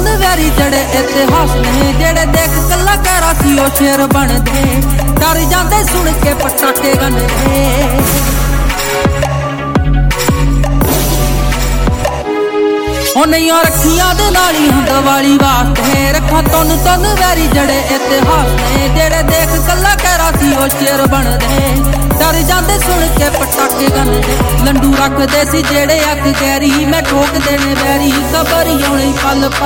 very ਜੜੇ ਇਤਿਹਾਸ ਨੇ ਜਿਹੜੇ ਦੇਖ ਕਲਾਕਾਰਾਂ ਸੀ ਉਹ ਸ਼ੇਰ ਬਣਦੇ ਡਰ ਜਾਂਦੇ ਸੁਣ ਕੇ ਪਟਾਕੇ ਗੰਨਦੇ ਉਹਨੀਆਂ ਰੱਖੀਆਂ ਦੇ ਨਾਲ ਹੀ ਦੀਵਾਲੀ ਵਾਸਤੇ ਰੱਖਾਂ ਤੁੰਨ ਵੈਰੀ ਜੜੇ ਇਤਿਹਾਸ ਨੇ ਜਿਹੜੇ ਦੇਖ ਕਲਾਕਾਰਾਂ ਸੀ ਉਹ ਸ਼ੇਰ ਬਣਦੇ ਡਰ ਜਾਂਦੇ ਸੁਣ ਕੇ ਪਟਾਕੇ ਗੰਨਦੇ ਲੰਡੂ ਰੱਖਦੇ ਸੀ ਜਿਹੜੇ ਅੱਖ ਗਹਿਰੀ ਮੈਂ ਠੋਕਦੇ ਨੇ ਵੈਰੀ ਖਬਰ ਆਉਣੀ ਪਲ